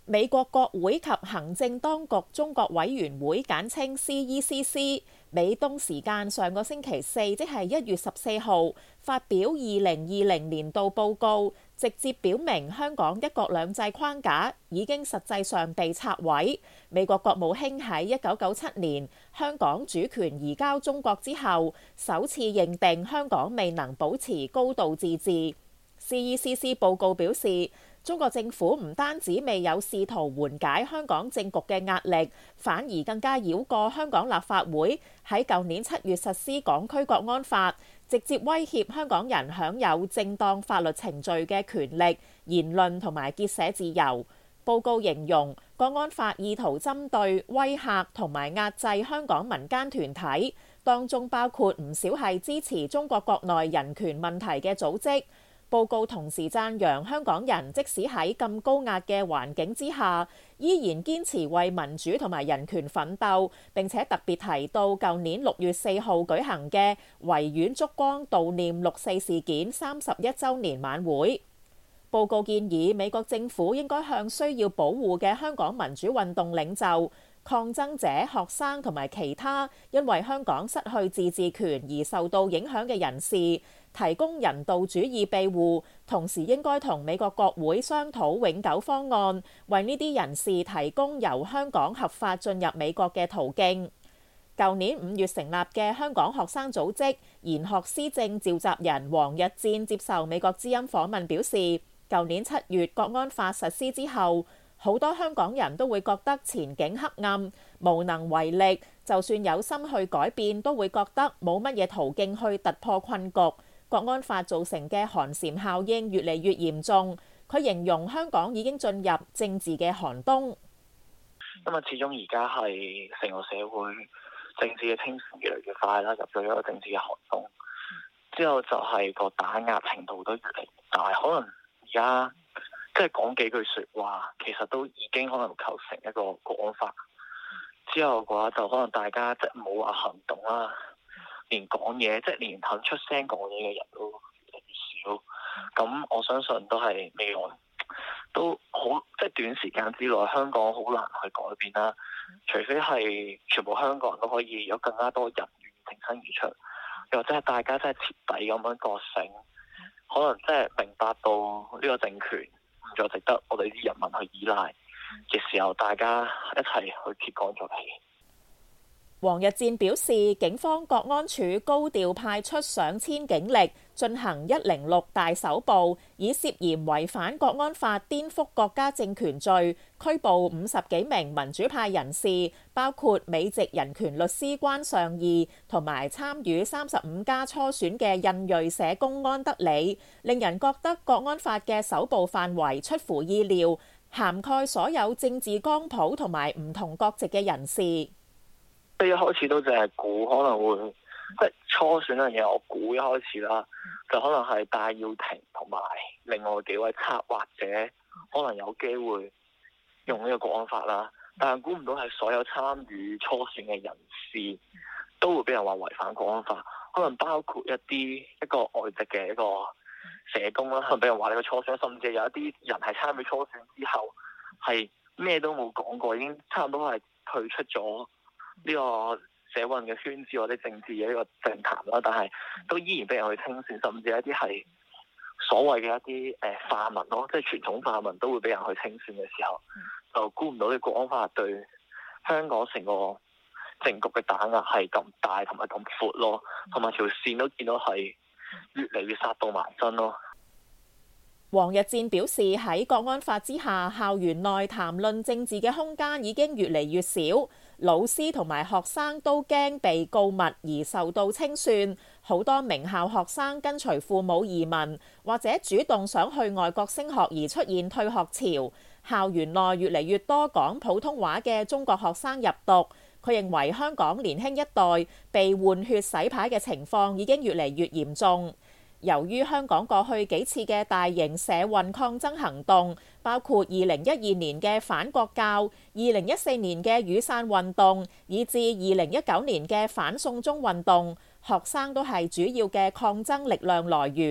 美國國會及行政當局中國委員會簡稱 CECC， 美東時間上個星期四，即係1月14號，發表2020年度報告，直接表明香港一國兩制框架已經實際上被拆毀。美國國務卿喺1997年香港主權移交中國之後，首次認定香港未能保持高度自治。CECC 報告表示，中國政府唔單止未有試圖緩解香港政局嘅壓力，反而更加繞過香港立法會喺舊年7月實施港區國安法，直接威脅香港人享有正當法律程序嘅權力、言論同埋結社自由。報告形容國安法意圖針對、威嚇同埋壓制香港民間團體，當中包括唔少係支持中國國內人權問題嘅組織。報告同時讚揚香港人即使喺咁高壓嘅環境之下，依然堅持為民主同埋人權奮鬥，並且特別提到舊年6月4號舉行嘅維園燭光悼念六四事件31週年晚會。報告建議美國政府應該向需要保護嘅香港民主運動領袖、抗爭者、學生同埋其他因為香港失去自治權而受到影響嘅人士提供人道主義庇護，同時應該同美國國會商討永久方案，為呢啲人士提供由香港合法進入美國嘅途徑。舊年5月成立嘅香港學生組織研學思政召集人黃日戰接受美國之音訪問表示，舊年7月國安法實施之後，好多香港人都會覺得前景黑暗、無能為力，就算有心去改變，都會覺得冇乜嘢途徑去突破困局。國安法造成嘅寒蟬效應越嚟越嚴重，佢形容香港已經進入政治嘅寒冬。 因為始終而家係成個社會政治嘅清算越嚟越快啦，入咗一個政治嘅寒冬。之後就係個打壓程度都越嚟越大，可能而家即係講幾句説話，其實都已經可能構成一個國安法。之後嘅話就可能大家即係冇話行動啦。連講嘢，即係連肯出聲講嘢嘅人都越嚟越少。咁我相信都係未來都好，即係短時間之內香港好難去改變啦。除非係全部香港人都可以有更加多人願意挺身而出，又或者係大家真係徹底咁樣覺醒，可能即係明白到呢個政權唔再值得我哋啲人民去依賴嘅時候，大家一齊去揭竿咗起。 黃日戰表示，警方國安處高調派出上千警力進行106大搜捕，以涉嫌違反國安法顛覆國家政權罪，拘捕50幾名民主派人士，包括美籍人權律師關尚義同埋參與35家初選嘅印裔社工安德里，令人覺得國安法嘅搜捕範圍出乎意料，涵蓋所有政治光譜同埋唔同國籍嘅人士。 即係一開始都淨係估可能會即係初選嗰樣嘢，我估一開始啦，就可能係戴耀廷同埋另外幾位策劃者可能有機會用呢個國安法啦，但係估唔到係所有參與初選嘅人士都會俾人話違反國安法，可能包括一個外籍嘅一個社工啦，可能俾人話呢個初選，甚至有一啲人係參與初選之後係咩都冇講過，已經差唔多係退出咗呢個社運嘅圈子或者政治嘅呢個政壇啦，但係都依然俾人去清算，甚至一啲係所謂嘅一啲泛民咯，即係傳統泛民都會俾人去清算嘅時候，就估唔到呢個國安法對香港成個政局嘅打壓係咁大同埋咁闊咯，同埋條線都見到係越嚟越殺到埋身咯。 黃日戰表示，喺國安法之下，校園內談論政治嘅空間已經越嚟越少，老師同埋學生都驚被告密而受到清算，好多名校學生跟隨父母移民，或者主動想去外國升學而出現退學潮，校園內越嚟越多講普通話嘅中國學生入讀。佢認為香港年輕一代被換血洗牌嘅情況已經越嚟越嚴重。由於香港過去幾次嘅大型社運抗爭行動，包括2012年嘅反國教、2014年嘅雨傘運動，以至2019年嘅反送中運動，學生都係主要嘅抗爭力量來源。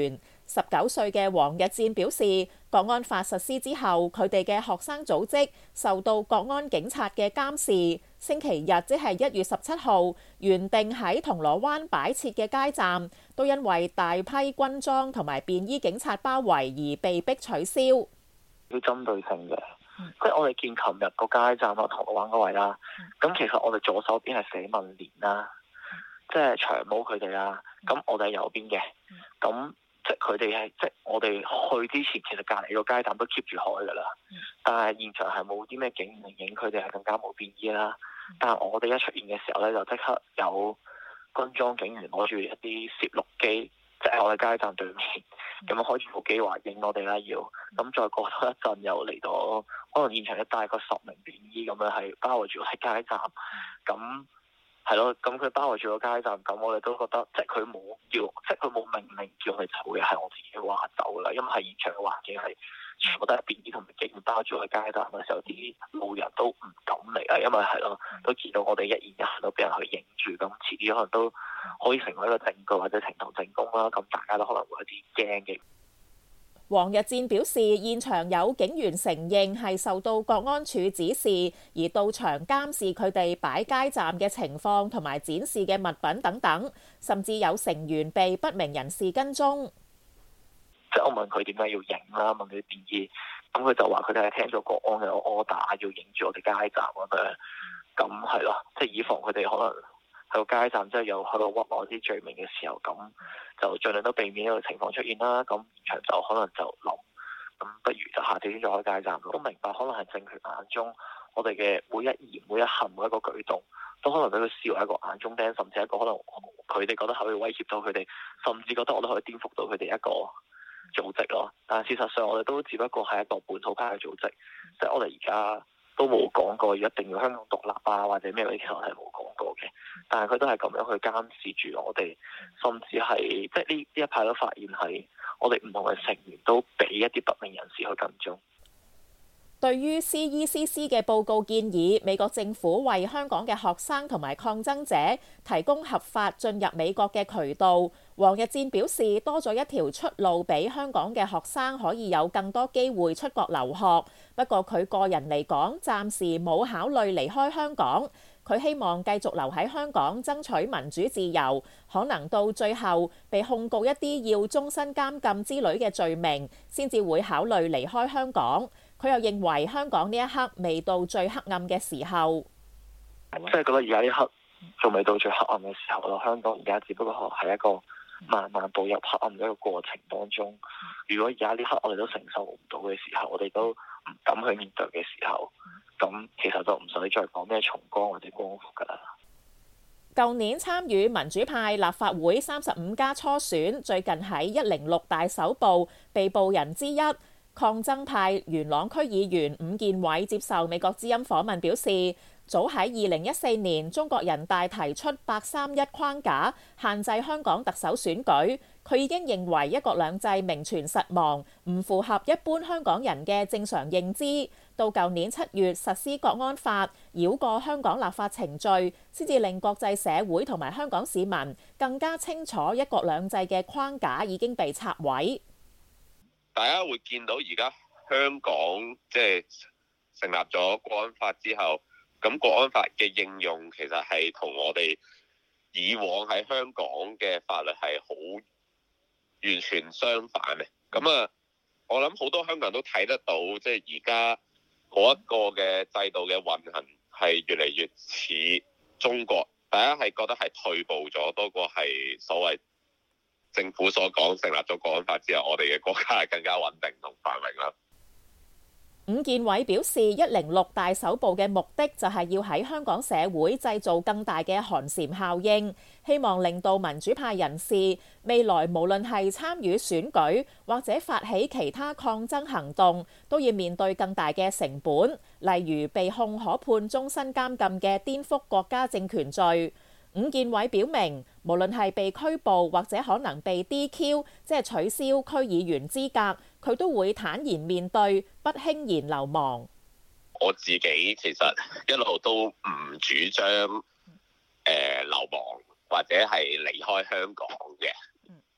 19歲嘅黃日戰表示，國安法實施之後，佢哋嘅學生組織受到國安警察嘅監視。星期日即係1月17號，原定喺銅鑼灣擺設嘅街站，都因為大批軍裝同埋便衣警察包圍而被迫取消。 要針對性嘅，即係我哋見琴日個街站啊，銅鑼灣嗰位啦，咁其實我哋左手邊係社民連啦，即係長毛佢哋啦，咁我哋係右邊嘅，咁即係佢哋係即係我哋去之前，其實隔離個街站都 keep 住開㗎啦，但係現場係冇啲咩警員嚟影，佢哋係更加冇便衣啦。但係我哋一出現嘅時候咧，就即刻有軍裝警員攞住一啲攝錄機，即係我哋街站對面，咁樣開住部機話影我哋啦要，咁再過多一陣又嚟到，可能現場有大概10名便衣咁樣係包圍住我哋街站，咁係咯，咁佢包圍住個街站，咁我哋都覺得即係佢冇叫，即係佢冇命令叫我哋走嘅，係我自己話走啦，因為係現場嘅環境係全部都係便衣同埋警員包住個街站嘅時候，啲路人都唔敢嚟啊，因為係咯，都見到我哋一言一行都俾人去影住，咁遲啲可能都可以成為一個證據或者呈堂證供啦，咁大家都可能會有啲驚嘅。 黃日戰表示，現場有警員承認係受到國安處指示而到場監視佢哋擺街站嘅情況同埋展示嘅物品等等，甚至有成員被不明人士跟蹤。 即係我問佢點解要影啦，問佢便衣，咁佢就話佢哋係聽咗國安嘅 order 要影住我哋街站咁樣，咁係咯，即係以防佢哋可能喺個街站即係又喺度屈我啲罪名嘅時候，咁就盡量都避免呢個情況出現啦。咁現場就可能就諗，咁不如就下次先再開街站。都明白可能係政權眼中我哋嘅每一言每一行每一個舉動，都可能俾佢視為一個眼中釘，甚至一個可能佢哋覺得可以威脅到佢哋，甚至覺得我都可以顛覆到佢哋一個組織咯。但係事實上我哋都只不過係一個本土派嘅組織，即係我哋而家都冇講過一定要香港獨立啊，或者咩嗰啲，其實我係冇講過嘅。但係佢都係咁樣去監視住我哋，甚至係即係呢一派都發現係我哋唔同嘅成員都俾一啲不明人士去跟蹤。 對於 CECC 嘅報告建議，美國政府為香港嘅學生同埋抗爭者提供合法進入美國嘅渠道。黃日戰表示，多咗一條出路俾香港嘅學生可以有更多機會出國留學。不過佢個人嚟講，暫時冇考慮離開香港。佢希望繼續留喺香港爭取民主自由，可能到最後被控告一啲要終身監禁之類嘅罪名，先至會考慮離開香港。佢又認為香港呢一刻未到最黑暗嘅時候， 即係覺得而家呢刻仲未到最黑暗嘅時候咯。香港而家只不過係一個慢慢步入黑暗嘅一個過程當中。如果而家呢刻我哋都承受唔到嘅時候，我哋都唔敢去面對嘅時候，咁其實就唔使再講咩重光或者光復㗎啦。 舊年參與民主派立法會35+初選，最近喺106大搜捕被捕人之一。抗爭派元朗區議員伍健偉接受美國之音訪問表示，早喺2014年中國人大提出831框架限制香港特首選舉，佢已經認為一國兩制名存實亡，唔符合一般香港人嘅正常認知。到舊年7月實施國安法，繞過香港立法程序，先至令國際社會同埋香港市民更加清楚一國兩制嘅框架已經被拆毀。 大家會見到而家香港即係成立咗國安法之後，咁國安法嘅應用其實係同我哋以往喺香港嘅法律係好完全相反嘅。咁啊，我諗好多香港人都睇得到，即係而家嗰一個嘅制度嘅運行係越嚟越似中國，大家係覺得係退步咗多過係所謂政府所講成立咗國安法之後，我哋嘅國家係更加穩定同繁榮啦。 伍健偉表示，106大搜捕嘅目的就係要喺香港社會製造更大嘅寒蟬效應，希望令到民主派人士未來無論係參與選舉或者發起其他抗爭行動，都要面對更大嘅成本，例如被控可判終身監禁嘅顛覆國家政權罪。伍健偉表明，無論係被拘捕或者可能被 DQ， 即係取消區議員資格，佢都會坦然面對，不輕言流亡。 我自己其實一路都唔主張流亡或者係離開香港嘅，即係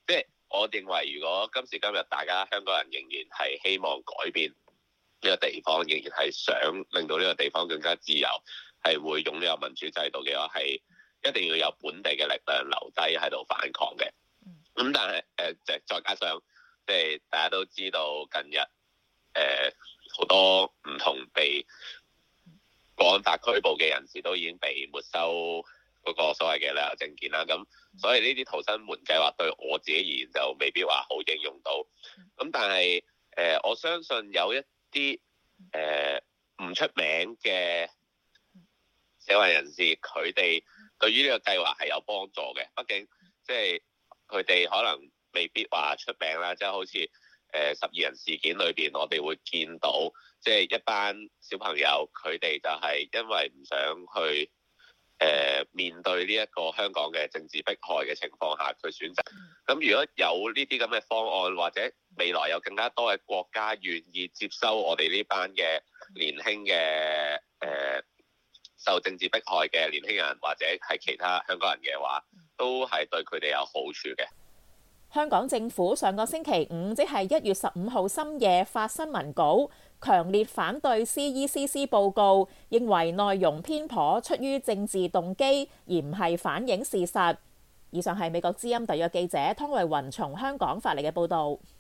我認為如果今時今日大家香港人仍然係希望改變呢個地方，仍然係想令到呢個地方更加自由，係會擁有民主制度嘅話，係一定要有本地嘅力量留低喺度反抗嘅。咁但係再加上即係大家都知道近日好多唔同被國安法拘捕嘅人士都已經被沒收嗰個所謂嘅旅遊證件啦，咁所以呢啲逃生門計劃對我自己而言就未必話好應用到。咁但係我相信有一啲唔出名嘅社運人士，佢哋對於呢個計劃係有幫助嘅。畢竟即係佢哋可能未必話出名啦，即係好似12人事件裏邊，我哋會見到即係一班小朋友，佢哋就係因為唔想去面對呢一個香港嘅政治迫害嘅情況下，佢選擇。咁如果有呢啲咁嘅方案，或者未來有更加多嘅國家願意接收我哋呢班嘅年輕嘅受政治迫害嘅年輕人，或者係其他香港人嘅話，都係對佢哋有好處嘅。 香港政府上個星期五，即係1月15號深夜發新聞稿，強烈反對 CECC 報告，認為內容偏頗，出於政治動機，而唔係反映事實。以上係美國之音特約記者湯慧雲從香港發嚟嘅報導。